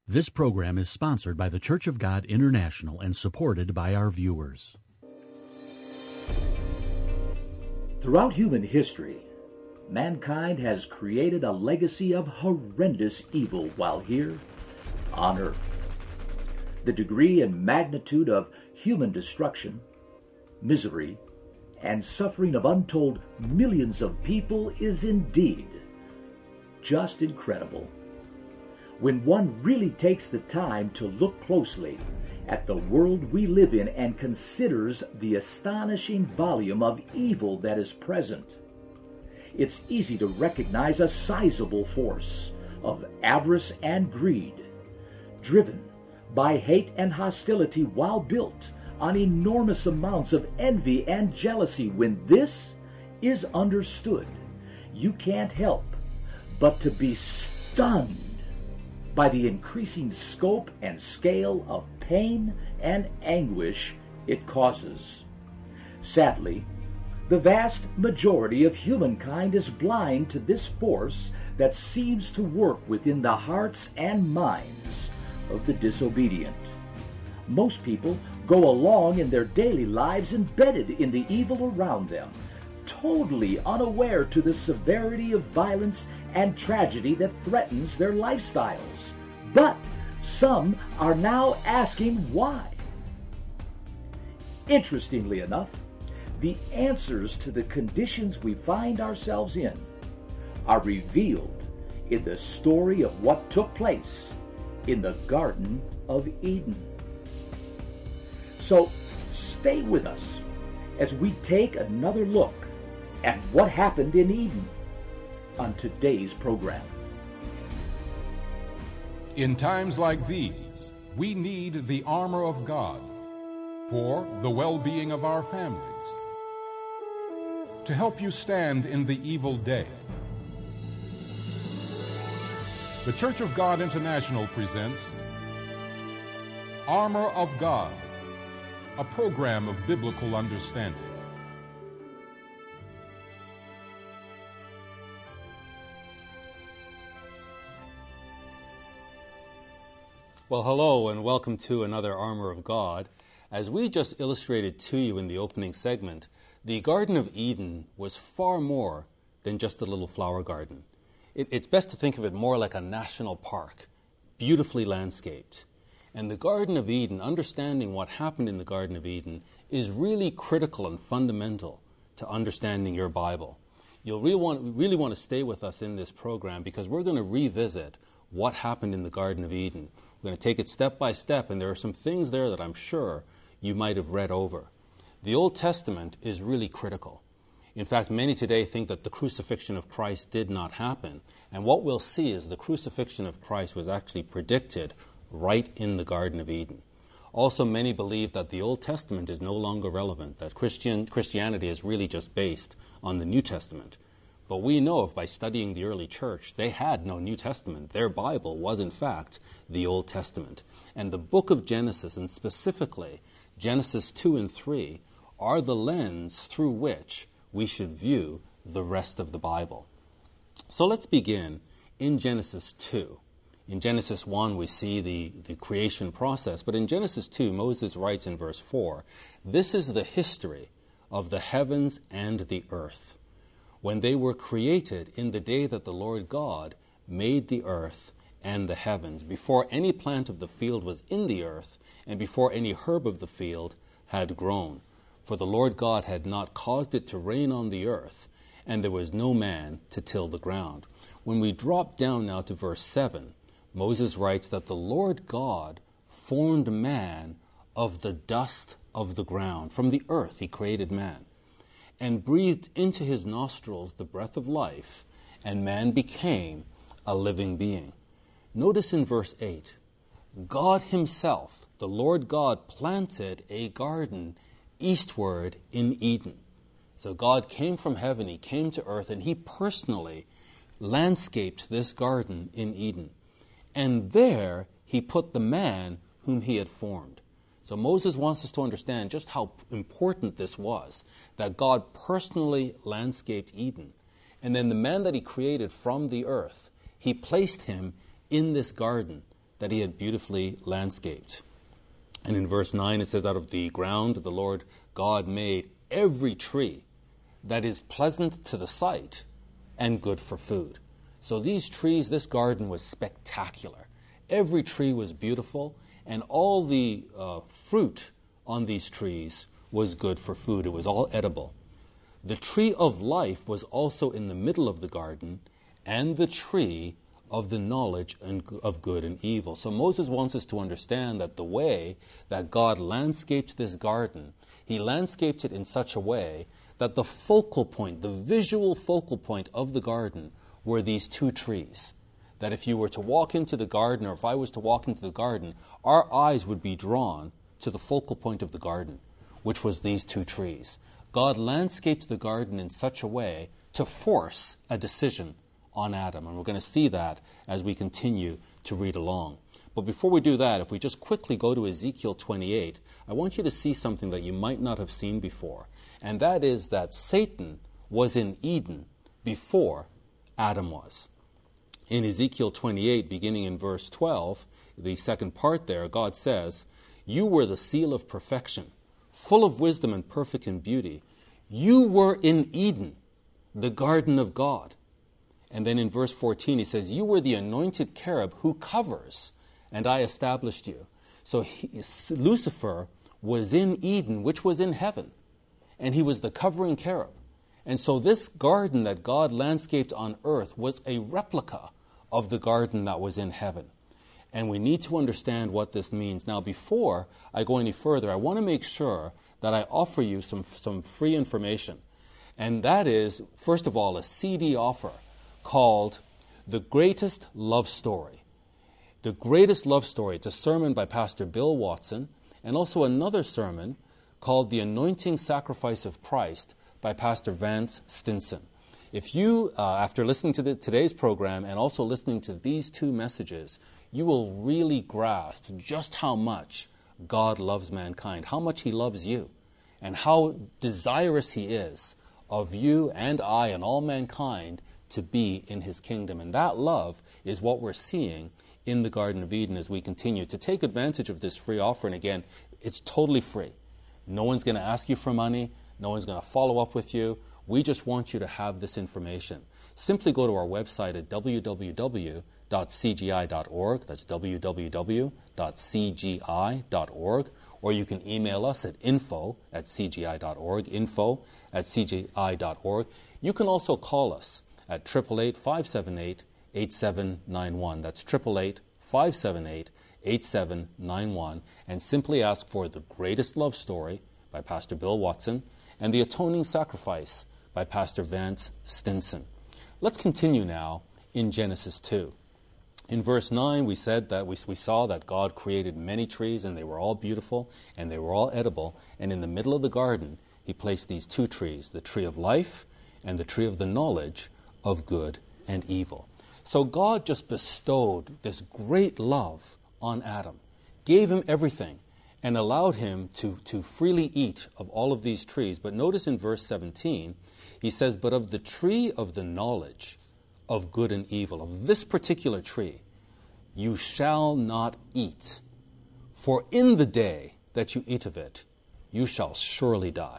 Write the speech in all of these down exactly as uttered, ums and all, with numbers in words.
This program is sponsored by the Church of God International and supported by our viewers. Throughout human history, mankind has created a legacy of horrendous evil while here on earth. The degree and magnitude of human destruction, misery, and suffering of untold millions of people is indeed just incredible. When one really takes the time to look closely at the world we live in and considers the astonishing volume of evil that is present, it's easy to recognize a sizable force of avarice and greed, driven by hate and hostility while built on enormous amounts of envy and jealousy. When this is understood, you can't help but to be stunned by the increasing scope and scale of pain and anguish it causes. Sadly, the vast majority of humankind is blind to this force that seems to work within the hearts and minds of the disobedient. Most people go along in their daily lives embedded in the evil around them, totally unaware to the severity of violence and tragedy that threatens their lifestyles. But some are now asking why. Interestingly enough, the answers to the conditions we find ourselves in are revealed in the story of what took place in the Garden of Eden. So stay with us as we take another look at what happened in Eden on today's program. In times like these, we need the armor of God for the well-being of our families, to help you stand in the evil day. The Church of God International presents Armor of God, a program of biblical understanding. Well, hello and welcome to another Armor of God. As we just illustrated to you in the opening segment, the Garden of Eden was far more than just a little flower garden. It, it's best to think of it more like a national park, beautifully landscaped. And the Garden of Eden, understanding what happened in the Garden of Eden, is really critical and fundamental to understanding your Bible. You'll really want, really want to stay with us in this program because we're going to revisit what happened in the Garden of Eden. We're going to take it step by step, and there are some things there that I'm sure you might have read over. The Old Testament is really critical. In fact, many today think that the crucifixion of Christ did not happen, and what we'll see is the crucifixion of Christ was actually predicted right in the Garden of Eden. Also, many believe that the Old Testament is no longer relevant, that Christian, Christianity is really just based on the New Testament. But we know by studying the early church, they had no New Testament. Their Bible was, in fact, the Old Testament. And the book of Genesis, and specifically Genesis two and three, are the lens through which we should view the rest of the Bible. So let's begin in Genesis two. In Genesis one, we see the, the creation process. But in Genesis two, Moses writes in verse four, "This is the history of the heavens and the earth, when they were created in the day that the Lord God made the earth and the heavens, before any plant of the field was in the earth, and before any herb of the field had grown. For the Lord God had not caused it to rain on the earth, and there was no man to till the ground." When we drop down now to verse seven, Moses writes that the Lord God formed man of the dust of the ground. From the earth he created man, and breathed into his nostrils the breath of life, and man became a living being. Notice in verse eight, God himself, the Lord God, planted a garden eastward in Eden. So God came from heaven, he came to earth, and he personally landscaped this garden in Eden. And there he put the man whom he had formed. So Moses wants us to understand just how important this was, that God personally landscaped Eden. And then the man that he created from the earth, he placed him in this garden that he had beautifully landscaped. And in verse nine it says, out of the ground the Lord God made every tree that is pleasant to the sight and good for food. So these trees, this garden was spectacular. Every tree was beautiful, and all the uh, fruit on these trees was good for food. It was all edible. The tree of life was also in the middle of the garden, and the tree of the knowledge of good and evil. So Moses wants us to understand that the way that God landscaped this garden, he landscaped it in such a way that the focal point, the visual focal point of the garden were these two trees. That if you were to walk into the garden, or if I was to walk into the garden, our eyes would be drawn to the focal point of the garden, which was these two trees. God landscaped the garden in such a way to force a decision on Adam. And we're going to see that as we continue to read along. But before we do that, if we just quickly go to Ezekiel twenty-eight, I want you to see something that you might not have seen before. And that is that Satan was in Eden before Adam was. In Ezekiel twenty-eight, beginning in verse twelve, the second part there, God says, "You were the seal of perfection, full of wisdom and perfect in beauty. You were in Eden, the garden of God." And then in verse fourteen, he says, "You were the anointed cherub who covers, and I established you." So he, Lucifer was in Eden, which was in heaven, and he was the covering cherub. And so this garden that God landscaped on earth was a replica of the garden that was in heaven. And we need to understand what this means. Now, before I go any further, I want to make sure that I offer you some, some free information. And that is, first of all, a C D offer called The Greatest Love Story. The Greatest Love Story. It's a sermon by Pastor Bill Watson, and also another sermon called The Anointing Sacrifice of Christ by Pastor Vance Stinson. If you, uh, after listening to the, today's program and also listening to these two messages, you will really grasp just how much God loves mankind, how much he loves you, and how desirous he is of you and I and all mankind to be in his kingdom. And that love is what we're seeing in the Garden of Eden as we continue. To take advantage of this free offer, and again, it's totally free. No one's going to ask you for money. No one's going to follow up with you. We just want you to have this information. Simply go to our website at w w w dot c g i dot org. That's w w w dot c g i dot org. Or you can email us at info at c g i dot org, info at c g i dot org. You can also call us at eight eight eight, five seven eight, eight seven nine one. That's eight eight eight, five seven eight, eight seven nine one. And simply ask for The Greatest Love Story by Pastor Bill Watson and The Atoning Sacrifice by Pastor Vance Stinson. Let's continue now in Genesis two. In verse nine, we said that we, we saw that God created many trees, and they were all beautiful, and they were all edible. And in the middle of the garden, he placed these two trees, the tree of life and the tree of the knowledge of good and evil. So God just bestowed this great love on Adam, gave him everything, and allowed him to, to freely eat of all of these trees. But notice in verse seventeen, he says, "But of the tree of the knowledge of good and evil, of this particular tree, you shall not eat, for in the day that you eat of it, you shall surely die."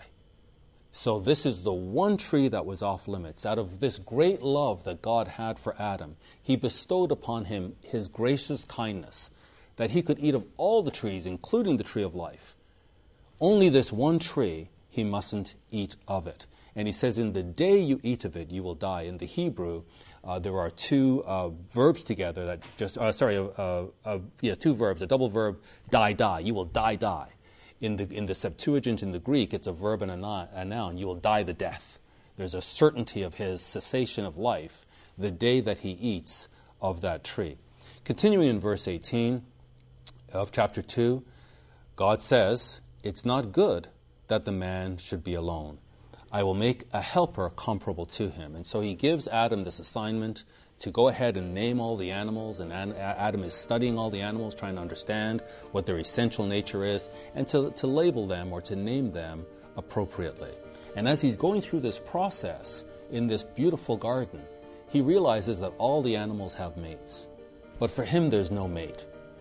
So this is the one tree that was off limits. Out of this great love that God had for Adam, he bestowed upon him his gracious kindness, that he could eat of all the trees, including the tree of life. Only this one tree, he mustn't eat of it. And he says, in the day you eat of it, you will die. In the Hebrew, uh, there are two uh, verbs together that just, uh, sorry, uh, uh, yeah, two verbs, a double verb, die, die. You will die, die. In the in the Septuagint, in the Greek, it's a verb and a, non, a noun. You will die the death. There's a certainty of his cessation of life the day that he eats of that tree. Continuing in verse eighteen of chapter two, God says, "It's not good that the man should be alone. I will make a helper comparable to him." And so he gives Adam this assignment to go ahead and name all the animals, and Adam is studying all the animals, trying to understand what their essential nature is, and to, to label them or to name them appropriately. And as he's going through this process in this beautiful garden, he realizes that all the animals have mates. But for him, there's no mate.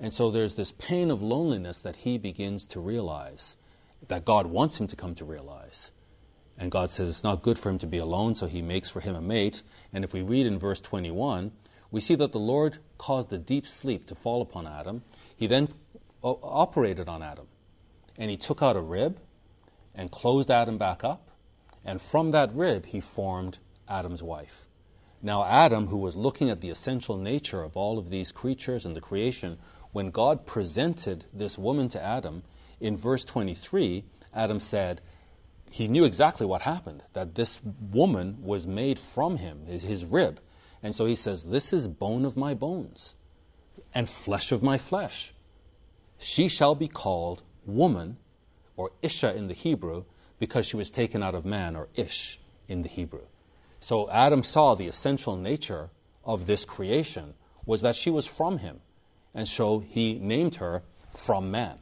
And so there's this pain of loneliness that he begins to realize, that God wants him to come to realize. And God says it's not good for him to be alone, so he makes for him a mate. And if we read in verse twenty-one, we see that the Lord caused a deep sleep to fall upon Adam. He then o- operated on Adam. And he took out a rib and closed Adam back up. And from that rib, he formed Adam's wife. Now Adam, who was looking at the essential nature of all of these creatures and the creation, when God presented this woman to Adam, in verse twenty-three, Adam said, he knew exactly what happened, that this woman was made from him, his, his rib. And so he says, this is bone of my bones and flesh of my flesh. She shall be called woman, or Isha in the Hebrew, because she was taken out of man, or Ish in the Hebrew. So Adam saw the essential nature of this creation was that she was from him. And so he named her from man.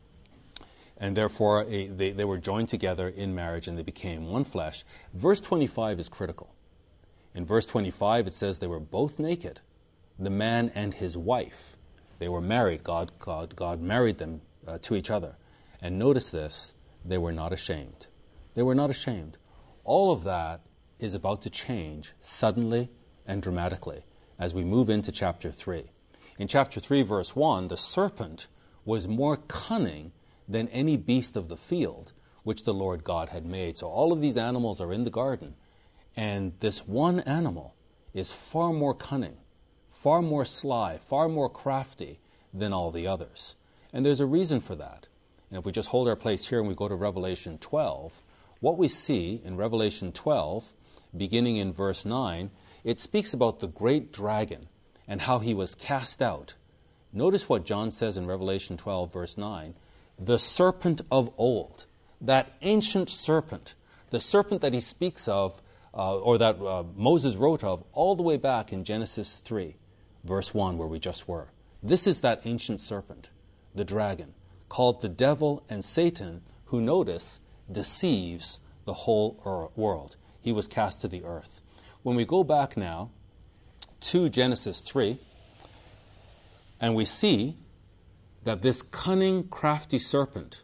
And therefore, a, they, they were joined together in marriage and they became one flesh. Verse twenty-five is critical. In verse twenty-five, it says they were both naked, the man and his wife. They were married. God, God, God married them uh, to each other. And notice this, they were not ashamed. They were not ashamed. All of that is about to change suddenly and dramatically as we move into chapter three. In chapter three, verse one, the serpent was more cunning than any beast of the field which the Lord God had made. So all of these animals are in the garden, and this one animal is far more cunning, far more sly, far more crafty than all the others. And there's a reason for that. And if we just hold our place here and we go to Revelation twelve, what we see in Revelation twelve, beginning in verse nine, it speaks about the great dragon and how he was cast out. Notice what John says in Revelation twelve, verse nine. The serpent of old, that ancient serpent, the serpent that he speaks of, uh, or that uh, Moses wrote of, all the way back in Genesis three, verse one, where we just were. This is that ancient serpent, the dragon, called the devil and Satan, who, notice, deceives the whole er- world. He was cast to the earth. When we go back now to Genesis three, and we see that this cunning, crafty serpent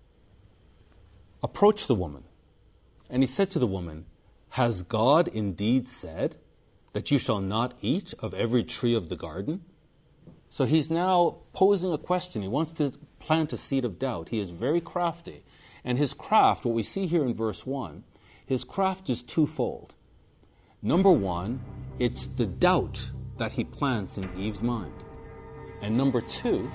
approached the woman, and he said to the woman, has God indeed said that you shall not eat of every tree of the garden? So he's now posing a question. He wants to plant a seed of doubt. He is very crafty. And his craft, what we see here in verse one, his craft is twofold. Number one, it's the doubt that he plants in Eve's mind. And number two,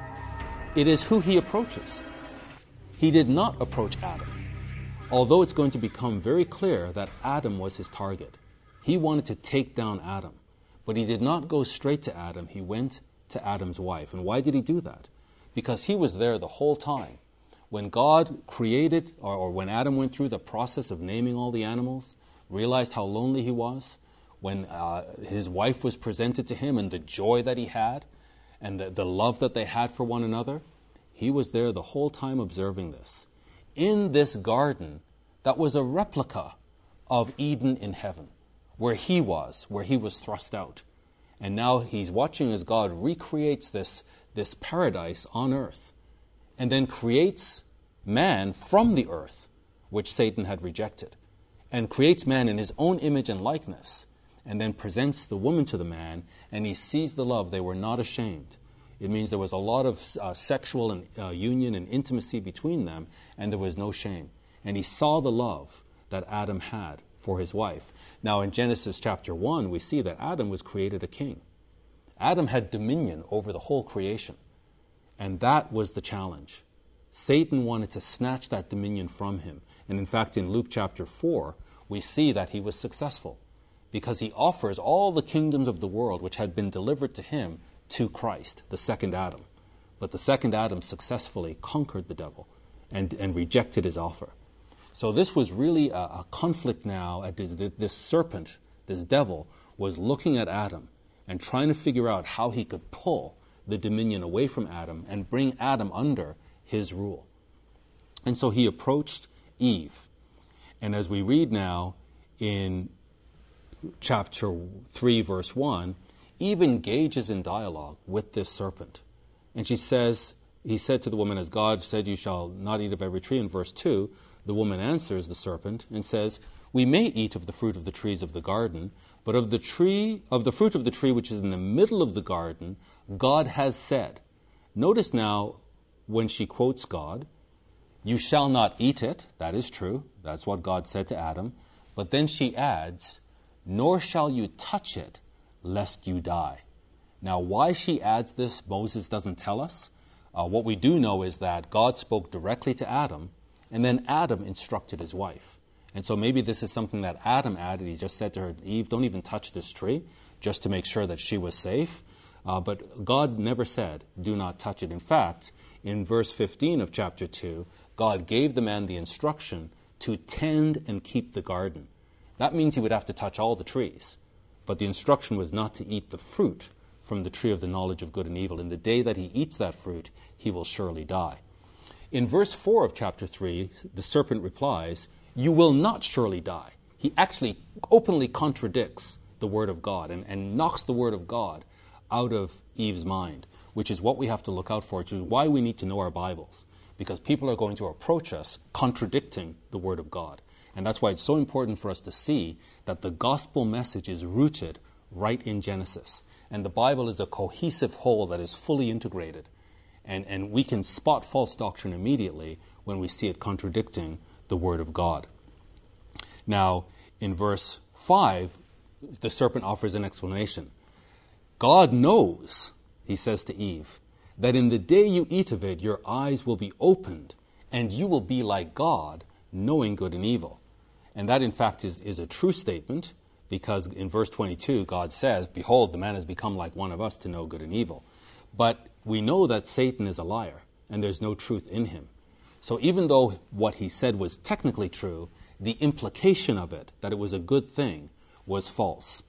it is who he approaches. He did not approach Adam, although it's going to become very clear that Adam was his target. He wanted to take down Adam, but he did not go straight to Adam. He went to Adam's wife. And why did he do that? Because he was there the whole time. When God created, or, or when Adam went through the process of naming all the animals, realized how lonely he was, when uh, his wife was presented to him and the joy that he had, and the, the love that they had for one another, he was there the whole time observing this. In this garden that was a replica of Eden in heaven, where he was, where he was thrust out. And now he's watching as God recreates this, this paradise on earth, and then creates man from the earth, which Satan had rejected, and creates man in his own image and likeness, and then presents the woman to the man, and he sees the love. They were not ashamed. It means there was a lot of uh, sexual and, uh, union and intimacy between them, and there was no shame. And he saw the love that Adam had for his wife. Now in Genesis chapter one, we see that Adam was created a king. Adam had dominion over the whole creation. And that was the challenge. Satan wanted to snatch that dominion from him. And in fact, in Luke chapter four, we see that he was successful, because he offers all the kingdoms of the world which had been delivered to him to Christ, the second Adam. But the second Adam successfully conquered the devil and, and rejected his offer. So this was really a, a conflict now. At this, this serpent, this devil, was looking at Adam and trying to figure out how he could pull the dominion away from Adam and bring Adam under his rule. And so he approached Eve. And as we read now in chapter three, verse one, Eve engages in dialogue with this serpent. And she says, he said to the woman, as God said, you shall not eat of every tree. In verse two, the woman answers the serpent and says, we may eat of the fruit of the trees of the garden, but of the tree, of the fruit of the tree which is in the middle of the garden, God has said. Notice now, when she quotes God, you shall not eat it. That is true. That's what God said to Adam. But then she adds, nor shall you touch it, lest you die. Now, why she adds this, Moses doesn't tell us. Uh, what we do know is that God spoke directly to Adam, and then Adam instructed his wife. And so maybe this is something that Adam added. He just said to her, Eve, don't even touch this tree, just to make sure that she was safe. Uh, but God never said, do not touch it. In fact, in verse fifteen of chapter two, God gave the man the instruction to tend and keep the garden. That means he would have to touch all the trees. But the instruction was not to eat the fruit from the tree of the knowledge of good and evil. In the day that he eats that fruit, he will surely die. In verse four of chapter three, the serpent replies, you will not surely die. He actually openly contradicts the word of God and, and knocks the word of God out of Eve's mind, which is what we have to look out for, which is why we need to know our Bibles, because people are going to approach us contradicting the word of God. And that's why it's so important for us to see that the gospel message is rooted right in Genesis. And the Bible is a cohesive whole that is fully integrated. And, and we can spot false doctrine immediately when we see it contradicting the word of God. Now, in verse five, the serpent offers an explanation. God knows, he says to Eve, that in the day you eat of it, your eyes will be opened, and you will be like God, knowing good and evil. And that, in fact, is, is a true statement, because in verse twenty-two, God says, behold, the man has become like one of us to know good and evil. But we know that Satan is a liar, and there's no truth in him. So even though what he said was technically true, the implication of it, that it was a good thing, was false.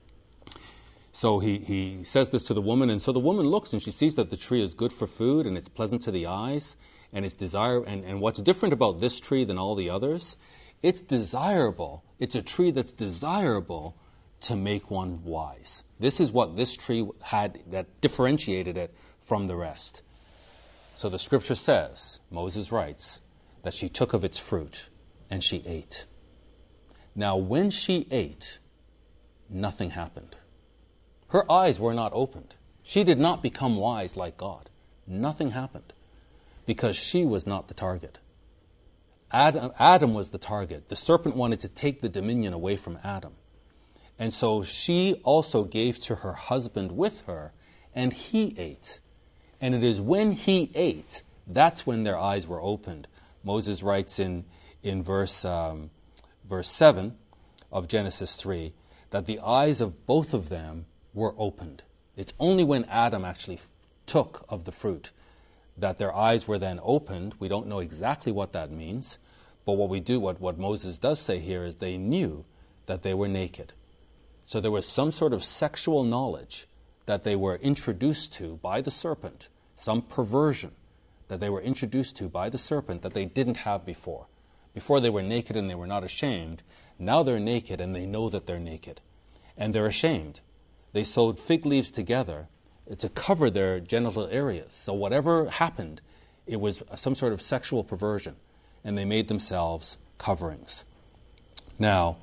So he, he says this to the woman, and so the woman looks and she sees that the tree is good for food and it's pleasant to the eyes and it's desire. And, and what's different about this tree than all the others, it's desirable. It's a tree that's desirable to make one wise. This is what this tree had that differentiated it from the rest. So the scripture says, Moses writes, that she took of its fruit and she ate. Now when she ate, nothing happened. Her eyes were not opened. She did not become wise like God. Nothing happened because she was not the target. Adam, Adam was the target. The serpent wanted to take the dominion away from Adam. And so she also gave to her husband with her, and he ate. And it is when he ate, that's when their eyes were opened. Moses writes in, in verse, um, verse seven of Genesis three that the eyes of both of them were opened. It's only when Adam actually f- took of the fruit that their eyes were then opened. We don't know exactly what that means, but what we do, what, what Moses does say here is they knew that they were naked. So there was some sort of sexual knowledge that they were introduced to by the serpent, some perversion that they were introduced to by the serpent that they didn't have before. Before they were naked and they were not ashamed. Now they're naked and they know that they're naked. And they're ashamed. They sewed fig leaves together to cover their genital areas. So whatever happened, it was some sort of sexual perversion. And they made themselves coverings. Now,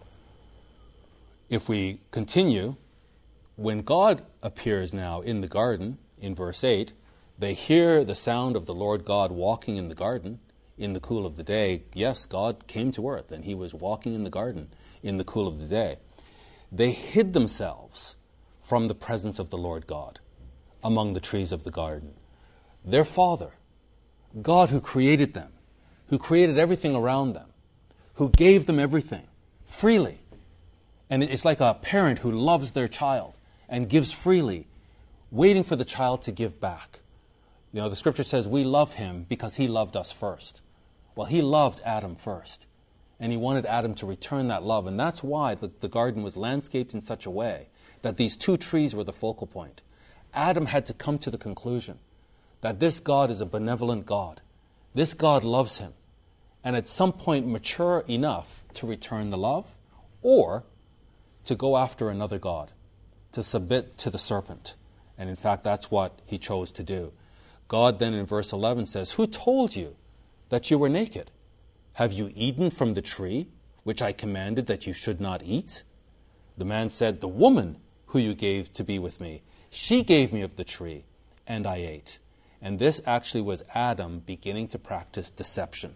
if we continue, when God appears now in the garden, in verse eight, they hear the sound of the Lord God walking in the garden in the cool of the day. Yes, God came to earth and he was walking in the garden in the cool of the day. They hid themselves from the presence of the Lord God among the trees of the garden. Their Father, God who created them, who created everything around them, who gave them everything freely. And it's like a parent who loves their child and gives freely, waiting for the child to give back. You know, the scripture says we love him because he loved us first. Well, he loved Adam first, and he wanted Adam to return that love. And that's why the, the garden was landscaped in such a way that these two trees were the focal point. Adam had to come to the conclusion that this God is a benevolent God. This God loves him. And at some point mature enough to return the love, or to go after another God, to submit to the serpent. And in fact, that's what he chose to do. God then in verse eleven says, "Who told you that you were naked? Have you eaten from the tree which I commanded that you should not eat?" The man said, "The woman who you gave to be with me, she gave me of the tree, and I ate." And this actually was Adam beginning to practice deception.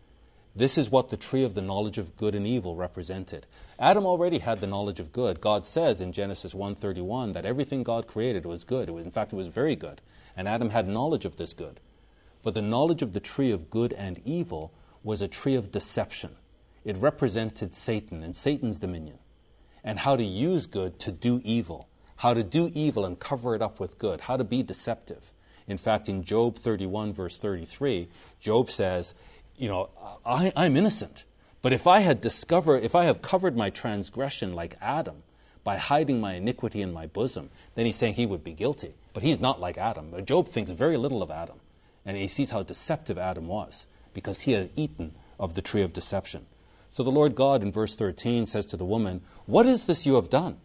This is what the tree of the knowledge of good and evil represented. Adam already had the knowledge of good. God says in Genesis one thirty-one that everything God created was good. It was, in fact, it was very good. And Adam had knowledge of this good. But the knowledge of the tree of good and evil was a tree of deception. It represented Satan and Satan's dominion, and how to use good to do evil, how to do evil and cover it up with good, how to be deceptive. In fact, in Job thirty-one, verse thirty-three, Job says, you know, I, I'm innocent, but if I had discovered, if I have covered my transgression like Adam by hiding my iniquity in my bosom, then he's saying he would be guilty. But he's not like Adam. Job thinks very little of Adam, and he sees how deceptive Adam was because he had eaten of the tree of deception. So the Lord God in verse thirteen says to the woman, "What is this you have done?"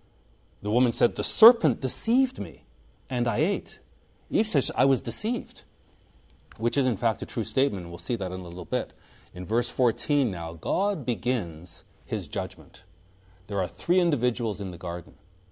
The woman said, "The serpent deceived me, and I ate." Eve says, "I was deceived," which is in fact a true statement, and we'll see that in a little bit. In verse fourteen now, God begins his judgment. There are three individuals in the garden: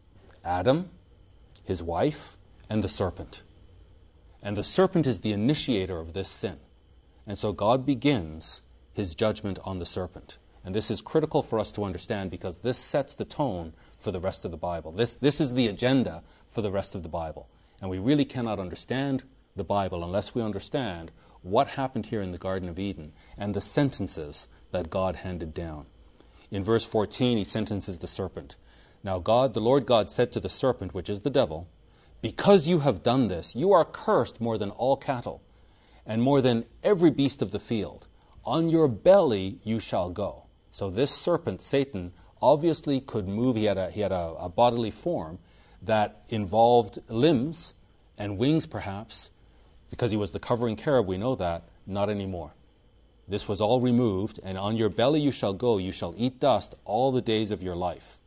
Adam, his wife, and the serpent. And the serpent is the initiator of this sin. And so God begins his judgment on the serpent. And this is critical for us to understand because this sets the tone for the rest of the Bible. This, this is the agenda for the rest of the Bible. And we really cannot understand the Bible unless we understand what happened here in the Garden of Eden and the sentences that God handed down. In verse fourteen, he sentences the serpent. Now God, the Lord God, said to the serpent, which is the devil, "Because you have done this, you are cursed more than all cattle, and more than every beast of the field. On your belly you shall go." So this serpent, Satan, obviously could move. He had a, he had a, a bodily form that involved limbs and wings perhaps. Because he was the covering cherub, we know that. Not anymore. This was all removed, and on your belly you shall go, you shall eat dust all the days of your life.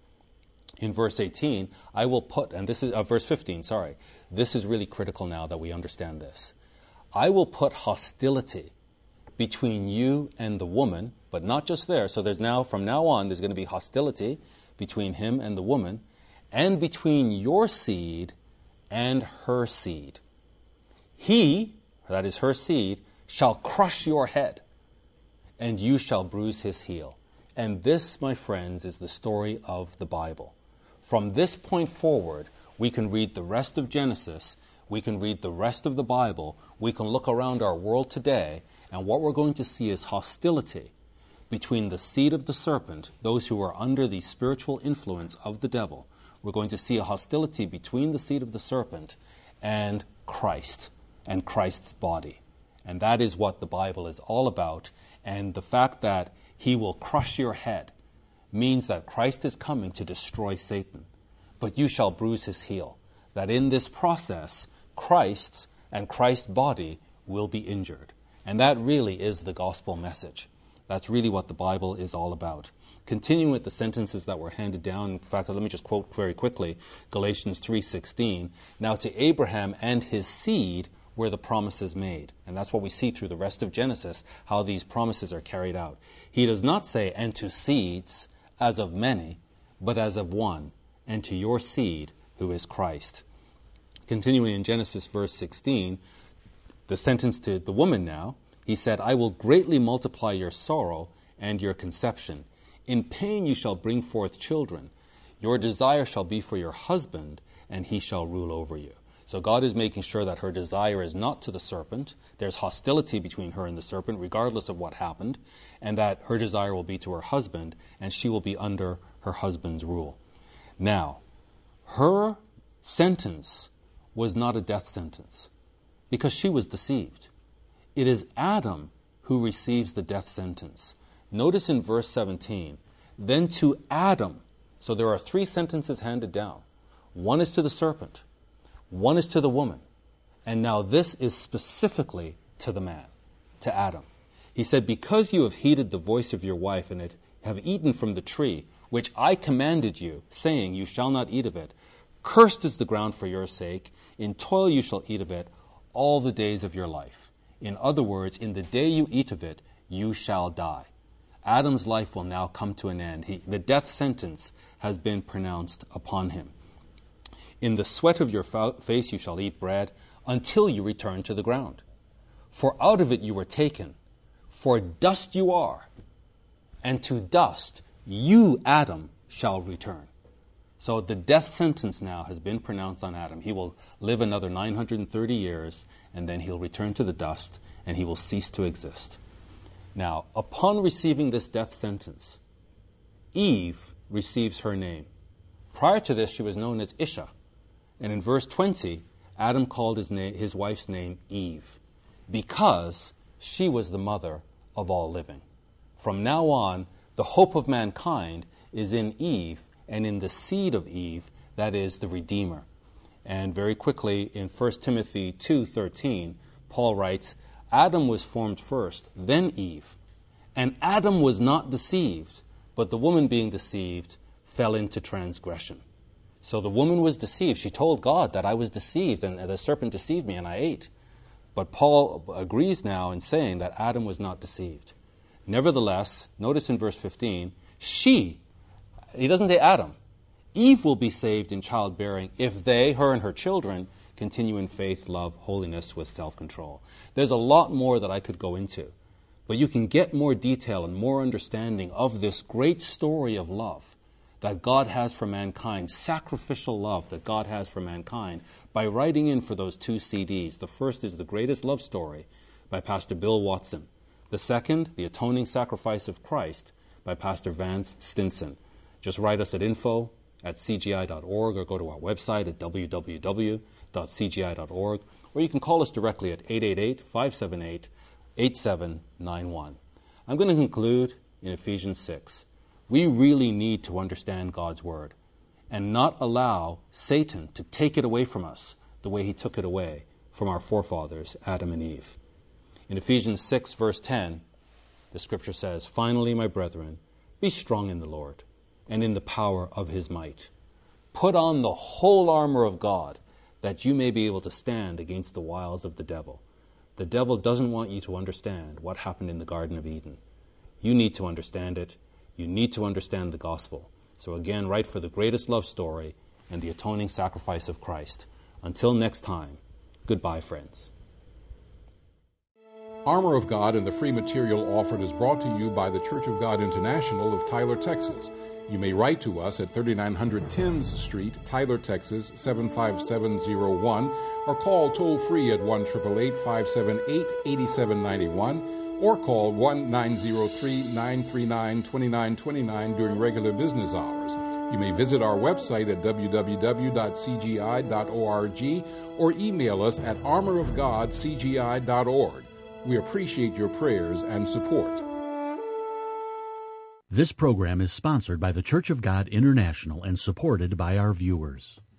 In verse eighteen, I will put, and this is, uh, verse fifteen, sorry, this is really critical now that we understand this. I will put hostility between you and the woman, but not just there. So there's now, from now on, there's going to be hostility between him and the woman, and between your seed and her seed. He, that is her seed, shall crush your head, and you shall bruise his heel. And this, my friends, is the story of the Bible. From this point forward, we can read the rest of Genesis, we can read the rest of the Bible, we can look around our world today, and what we're going to see is hostility between the seed of the serpent, those who are under the spiritual influence of the devil. We're going to see a hostility between the seed of the serpent and Christ, and Christ's body. And that is what the Bible is all about. And the fact that he will crush your head means that Christ is coming to destroy Satan. But you shall bruise his heel. That in this process, Christ's and Christ's body will be injured. And that really is the gospel message. That's really what the Bible is all about. Continuing with the sentences that were handed down, in fact, let me just quote very quickly, Galatians three sixteen. Now to Abraham and his seed were the promises made. And that's what we see through the rest of Genesis, how these promises are carried out. He does not say, and to seeds as of many, but as of one, and to your seed, who is Christ. Continuing in Genesis verse sixteen, the sentence to the woman now, he said, I will greatly multiply your sorrow and your conception. In pain you shall bring forth children. Your desire shall be for your husband, and he shall rule over you. So God is making sure that her desire is not to the serpent. There's hostility between her and the serpent, regardless of what happened, and that her desire will be to her husband, and she will be under her husband's rule. Now, her sentence was not a death sentence, because she was deceived. It is Adam who receives the death sentence. Notice in verse seventeen, then to Adam, so there are three sentences handed down. One is to the serpent, one is to the woman, and now this is specifically to the man, to Adam. He said, because you have heeded the voice of your wife and have eaten from the tree, which I commanded you, saying, you shall not eat of it, cursed is the ground for your sake, in toil you shall eat of it all the days of your life. In other words, in the day you eat of it, you shall die. Adam's life will now come to an end. He, the death sentence has been pronounced upon him. In the sweat of your fa- face you shall eat bread until you return to the ground. For out of it you were taken, for dust you are, and to dust you, Adam, shall return. So the death sentence now has been pronounced on Adam. He will live another nine hundred thirty years, and then he'll return to the dust, and he will cease to exist. Now, upon receiving this death sentence, Eve receives her name. Prior to this, she was known as Isha. And in verse twenty, Adam called his, na- his wife's name Eve, because she was the mother of all living. From now on, the hope of mankind is in Eve and in the seed of Eve, that is, the Redeemer. And very quickly, in First Timothy two thirteen, Paul writes, Adam was formed first, then Eve. And Adam was not deceived, but the woman being deceived fell into transgression. So the woman was deceived. She told God that I was deceived, and the serpent deceived me, and I ate. But Paul agrees now in saying that Adam was not deceived. Nevertheless, notice in verse fifteen, she, he doesn't say Adam, Eve will be saved in childbearing if they, her and her children, continue in faith, love, holiness with self-control. There's a lot more that I could go into, but you can get more detail and more understanding of this great story of love that God has for mankind, sacrificial love that God has for mankind, by writing in for those two C Ds. The first is The Greatest Love Story by Pastor Bill Watson. The second, The Atoning Sacrifice of Christ by Pastor Vance Stinson. Just write us at info at c g i dot org or go to our website at w w w dot c g i dot org, or you can call us directly at eight eight eight, five seven eight, eight seven nine one. I'm going to conclude in Ephesians six. We really need to understand God's Word and not allow Satan to take it away from us the way he took it away from our forefathers, Adam and Eve. In Ephesians six, verse ten, the Scripture says, Finally, my brethren, be strong in the Lord and in the power of his might. Put on the whole armor of God, that you may be able to stand against the wiles of the devil. The devil doesn't want you to understand what happened in the Garden of Eden. You need to understand it. You need to understand the gospel. So again, write for The Greatest Love Story and The Atoning Sacrifice of Christ. Until next time, goodbye, friends. Armor of God and the free material offered is brought to you by the Church of God International of Tyler, Texas. You may write to us at thirty-nine hundred Thames Street, Tyler, Texas, seven five seven zero one, or call toll-free at one eight eight eight, five seven eight, eight seven nine one, or call one nine zero three, nine three nine, two nine two nine during regular business hours. You may visit our website at w w w dot c g i dot org or email us at armor of god c g i dot org. We appreciate your prayers and support. This program is sponsored by the Church of God International and supported by our viewers.